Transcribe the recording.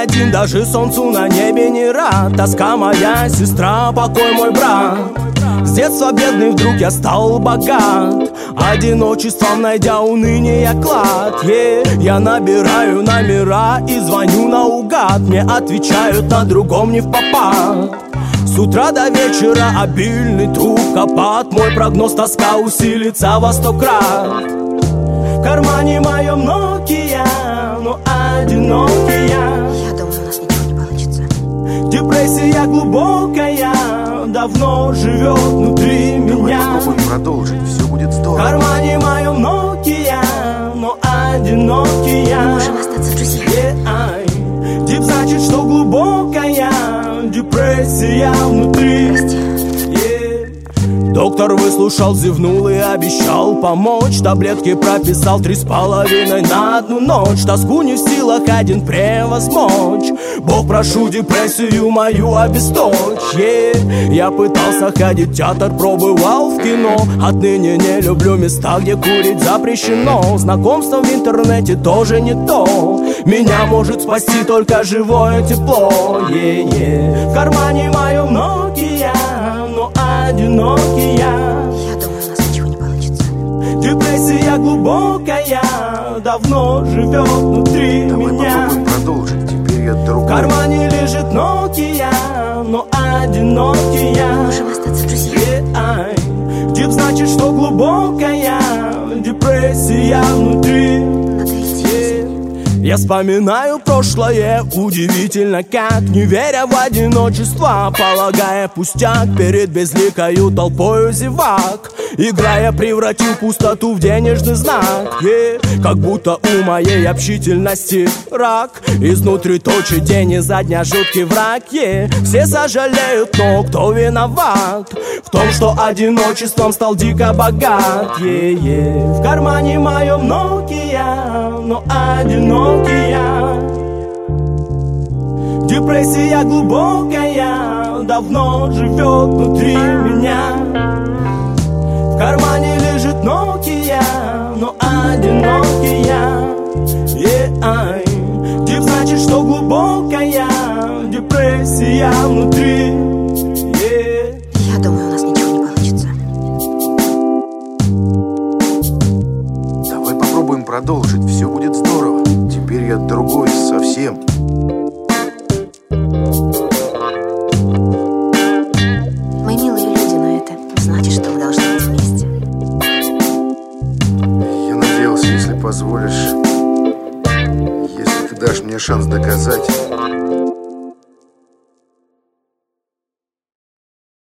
один, даже солнцу на небе не рад. Тоска моя сестра, покой мой брат. С детства бедный, вдруг я стал богат, одиночеством найдя уныние клад. Я набираю номера и звоню наугад. Мне отвечают на другом не впопад. С утра до вечера обильный трубкопад. Мой прогноз: тоска усилится во 100 крат. В кармане моем Nokia, но одинокий я. Я думаю, у нас ничего не получится. Депрессия глубокая давно живет внутри меня. Давай попробуем продолжить, все будет В здорово. кармане моем Nokia, но одинокий я. Мы можем остаться друзьями. Дип значит, что глубокая депрессия внутри. Прости. Доктор выслушал, зевнул и обещал помочь. Таблетки прописал 3,5 на одну ночь. Тоску не в силах один превозмочь. Бог, прошу, депрессию мою обесточь. Я пытался ходить в театр, пробывал в кино. Отныне не люблю места, где курить запрещено. Знакомство в интернете тоже не то. Меня может спасти только живое тепло. В кармане моем Nokia, но одинокий я. Я думаю, у нас ничего не получится. Депрессия глубокая давно живет внутри Давай меня. попробуем продолжить, теперь я В другой. кармане лежит Nokia, но одинокий Мы я. можем остаться друзьями. Дип значит, что глубокая депрессия внутри. Надо идти. Я вспоминаю прошлое, удивительно как, не веря в одиночество, полагая пустяк перед безликою толпою зевак. Играя, превратил пустоту в денежный знак. Как будто у моей общительности рак. Изнутри точит день изо дня жуткий враг. Все сожалеют, но кто виноват в том, что одиночеством стал дико богат. В кармане моем Nokia, но одинокий я. Депрессия глубокая давно живет внутри меня. В кармане лежит Nokia, но одинокий я. Дип значит, что глубокая депрессия внутри. Я думаю, у нас ничего не получится. Давай попробуем продолжить, все будет здорово. Теперь я другой совсем. Мы милые люди, но это не значит, что мы должны быть вместе. Я надеялся, если позволишь, если ты дашь мне шанс доказать,